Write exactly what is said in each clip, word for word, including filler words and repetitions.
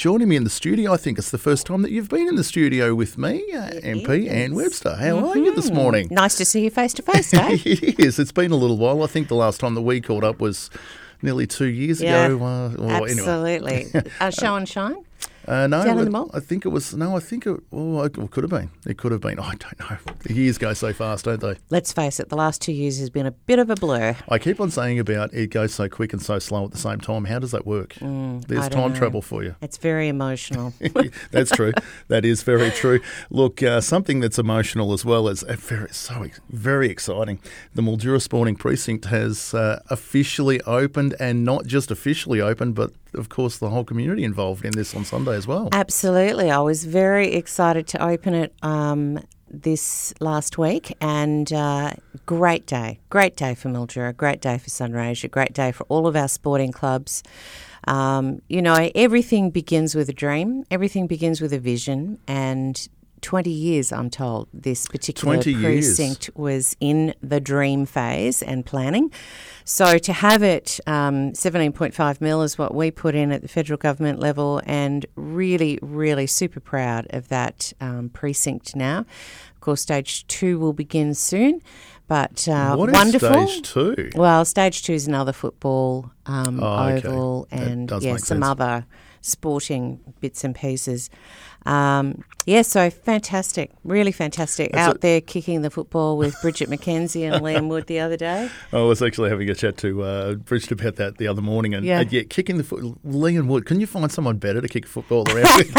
joining me in the studio. I think it's the first time that you've been in the studio with me, uh, M P Anne Webster. How mm-hmm. are you this morning? Nice to see you face to face, Dave. It is. It's been a little while. I think the last time that we caught up was nearly two years yeah, ago. Uh, well, absolutely. Anyway. uh, show and shine? Uh, no, Down in the mall? I think it was, no, I think it, oh, it could have been. It could have been. I don't know. The years go so fast, don't they? Let's face it, the last two years has been a bit of a blur. I keep on saying about it goes so quick and so slow at the same time. How does that work? Mm, There's I don't time know. travel for you. It's very emotional. That's true. That is very true. Look, uh, something that's emotional as well as uh, very, so very exciting. The Mildura Sporting Precinct has uh, officially opened, and not just officially opened, but of course the whole community involved in this on Sunday as well. Absolutely. I was very excited to open it um, this last week, and uh, great day. Great day for Mildura, great day for Sunraysia, great day for all of our sporting clubs. Um, you know, everything begins with a dream. Everything begins with a vision, and twenty years, I'm told, this particular precinct years. was in the dream phase and planning. So to have it, um, seventeen point five mil is what we put in at the federal government level, and really, really super proud of that um, precinct now. Of course, stage two will begin soon, but uh, what is wonderful. stage two? Well, stage two is another football um, oh, okay. oval That and does yeah, make some sense. other sporting bits and pieces. Um, yeah, so fantastic, really fantastic. That's Out a- there kicking the football with Bridget McKenzie and Liam Wood the other day. I was actually having a chat to uh, Bridget about that the other morning, and Yeah. uh, yeah, kicking the foot. Liam Wood, can you find someone better to kick a football around with?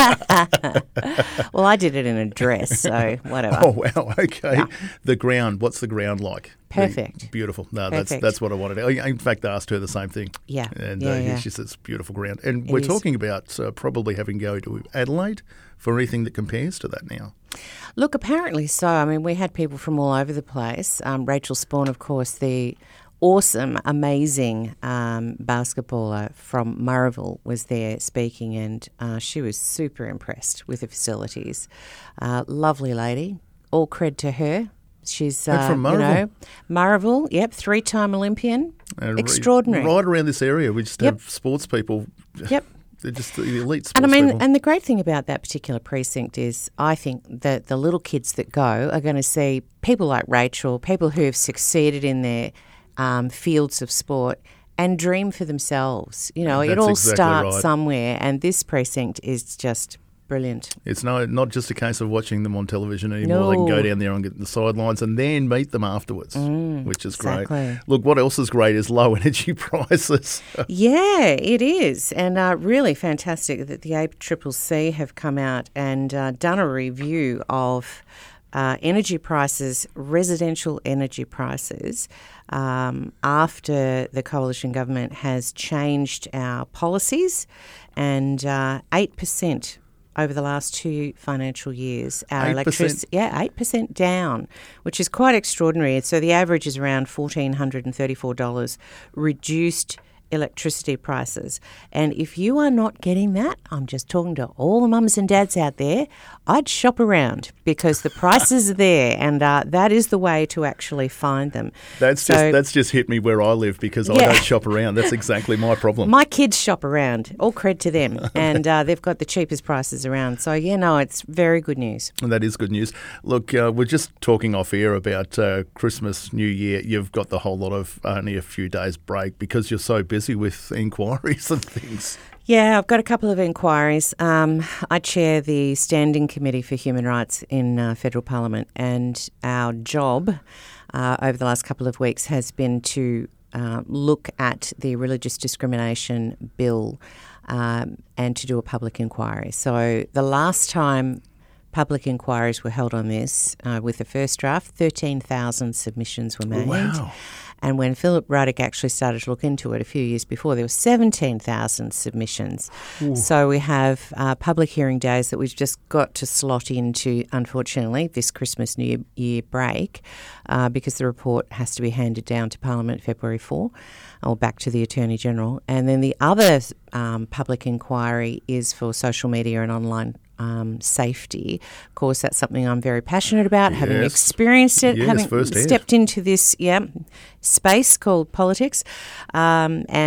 Well, I did it in a dress, so whatever. Oh wow, okay. Yeah. The ground, what's the ground like? Perfect. Beautiful. No, that's Perfect. that's what I wanted. I, in fact, I asked her the same thing. Yeah. And Yeah, uh, yeah. she says it's beautiful ground. And It we're is. talking about uh, probably having to go to Adelaide for anything that compares to that now. Look, apparently so. I mean, we had people from all over the place. Um, Rachel Spawn, of course, the awesome, amazing um, basketballer from Murrayville was there speaking, and uh, she was super impressed with the facilities. Uh, lovely lady. All cred to her. She's, And uh, from you know, Murrayville? Murrayville, yep, three-time Olympian. And re- Extraordinary. Right around this area, we just Yep. have sports people. Yep. They're just the elite sports And I mean, people. and the great thing about that particular precinct is I think that the little kids that go are going to see people like Rachel, people who have succeeded in their um, fields of sport and dream for themselves. You know, it That's all exactly starts right. somewhere, and this precinct is just brilliant. It's no, not just a case of watching them on television anymore. They can No. go down there and get the sidelines and then meet them afterwards, Mm, which is exactly. great. Look, what else is great is low energy prices. Yeah, it is, and uh, really fantastic that the A C C C have come out and uh, done a review of uh, energy prices, residential energy prices, um, after the coalition government has changed our policies, and uh, eight percent over the last two financial years. Our eight percent? electricity, yeah, eight percent down, which is quite extraordinary. So the average is around one thousand four hundred thirty-four dollars reduced electricity prices. And if you are not getting that, I'm just talking to all the mums and dads out there, I'd shop around because the prices are there, and uh, that is the way to actually find them. That's So- just that's just hit me where I live because I Yeah. don't shop around. That's exactly my problem. My kids shop around, all cred to them, and uh, they've got the cheapest prices around. So, yeah, no, it's very good news. And that is good news. Look, uh, we're just talking off air about uh, Christmas, New Year. You've got the whole lot of only a few days break because you're so busy with inquiries and things. Yeah, I've got a couple of inquiries. Um, I chair the Standing Committee for Human Rights in uh, Federal Parliament, and our job uh, over the last couple of weeks has been to uh, look at the Religious Discrimination Bill um, and to do a public inquiry. So the last time public inquiries were held on this, uh, with the first draft, thirteen thousand submissions were made. Wow. And when Philip Ruddock actually started to look into it a few years before, there were seventeen thousand submissions. Ooh. So we have uh, public hearing days that we've just got to slot into, unfortunately, this Christmas New Year, year break, uh, because the report has to be handed down to Parliament February fourth, or back to the Attorney General. And then the other um, public inquiry is for social media and online Um, safety. Of course, that's something I'm very passionate about, having Yes. experienced it, Yes, having firsthand. stepped into this yeah space called politics, um, and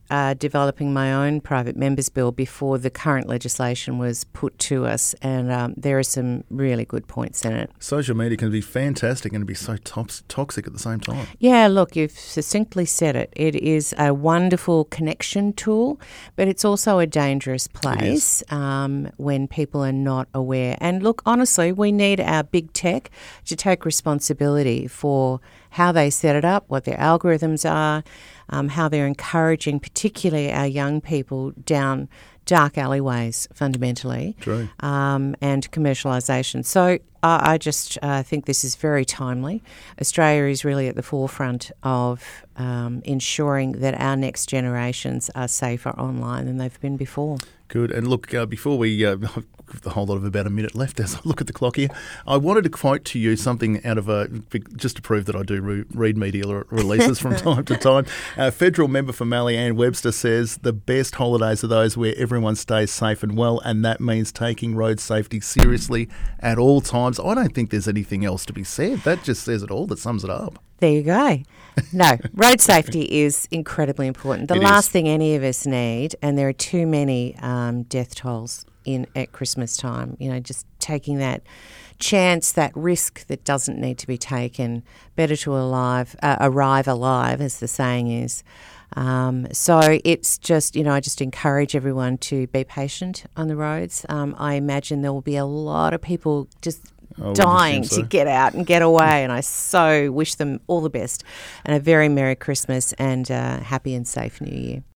uh, developing my own private members bill before the current legislation was put to us, and um, there are some really good points in it. Social media can be fantastic and be so tops- toxic at the same time. Yeah, look, you've succinctly said it. It is a wonderful connection tool, but it's also a dangerous place um, when people are not aware. And look, honestly, we need our big tech to take responsibility for how they set it up, what their algorithms are, um, how they're encouraging particularly our young people down dark alleyways fundamentally. True. Um, and commercialisation. So uh, I just uh, think this is very timely. Australia is really at the forefront of um, ensuring that our next generations are safer online than they've been before. Good. And look, uh, before we, uh, the whole lot of about a minute left as I look at the clock here, I wanted to quote to you something out of a, just to prove that I do re- read media releases from time to time. Uh, federal member for Mallee Ann Webster says the best holidays are those where everyone stays safe and well, and that means taking road safety seriously at all times. I don't think there's anything else to be said. That just says it all. That sums it up. There you go. No, road safety is incredibly important. The It last is. thing any of us need, and there are too many um, death tolls in at Christmas time, you know, just taking that chance, that risk that doesn't need to be taken. Better to alive, uh, arrive alive, as the saying is. Um, so it's just, you know, I just encourage everyone to be patient on the roads. Um, I imagine there will be a lot of people just I would dying assume so. to get out and get away, and I so wish them all the best and a very Merry Christmas and uh, happy and safe New Year.